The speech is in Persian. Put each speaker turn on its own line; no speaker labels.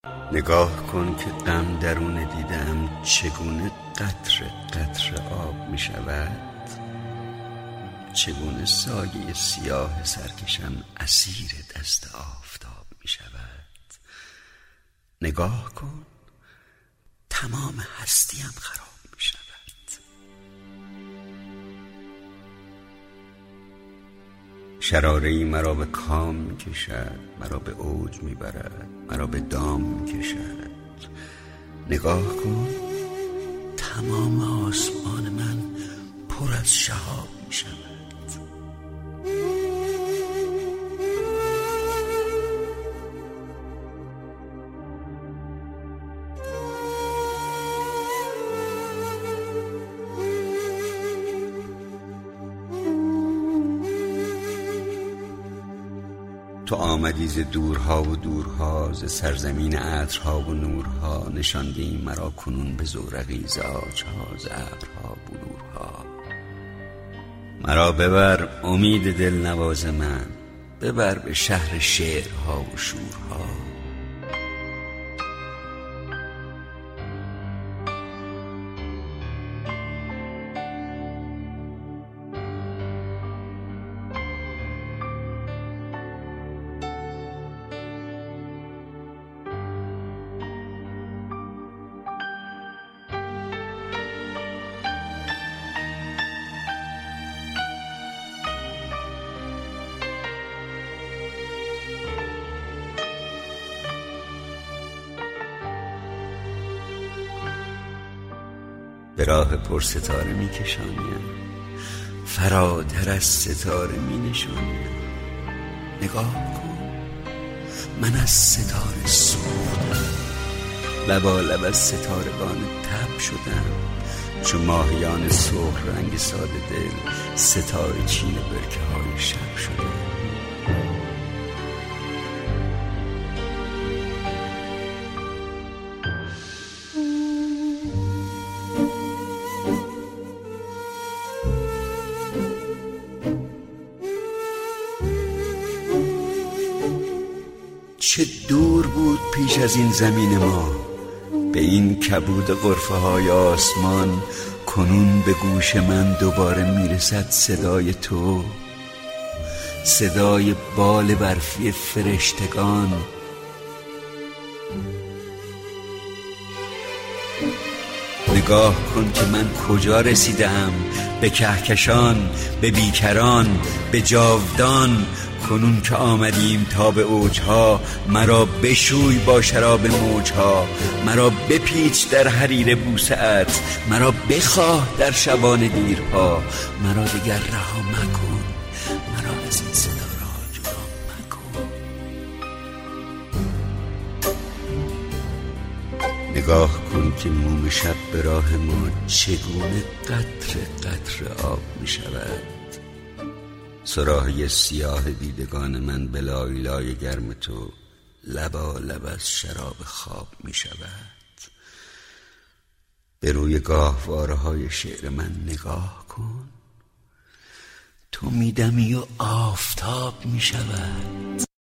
نگاه کن که غم درون دیدم چگونه قطره قطره آب می شود، چگونه سایه سیاه سرکشم اسیر دست آفتاب می شود. نگاه کن تمام هستیم خراب می شود. شراره‌ای مرا به کام می کشد، مرا به اوج می برد، مرا به دام می کشد. نگاه کن تمام آسمان من پر از شهاب می شود. تو آمدی ز دورها و دورها، ز سرزمین عطرها و نورها، نشاندی مرا کنون به زورقی ز عاجها، ز ابرها بلورها. مرا ببر امید دلنواز من، ببر به شهر شعرها و شورها. به راه پر ستاره می کشانیم، فراتر از ستاره می نشانیم. نگاه کن من از ستاره سوختم، لبالب از ستارگان تب شدم. چو ماهیان سرخ رنگ ساده دل، ستاره چین برکه های شب شدم. چه دور بود پیش از این زمین ما، به این کبود غرفه های آسمان. کنون به گوش من دوباره میرسد صدای تو، صدای بال برفی فرشتگان. نگاه کن که من کجا رسیدم، به کهکشان، به بیکران، به جاودان. کنون که آمدیم تا به اوجها، مرا بشوی با شراب موجها. مرا بپیچ در حریر بوسه‌ات، مرا بخواه در شبان دیرها. مرا دیگر رها مکن، مرا از این ستاره‌ها جدا مکن. نگاه کن که موم شب به راه ما چگونه قطره قطره آب می شود. صراحی سیاه دیدگان من به لایلای گرم تو لبالب از شراب خواب می شود. به روی گاهواره های شعر من نگاه کن، تو میدمی و آفتاب می شود.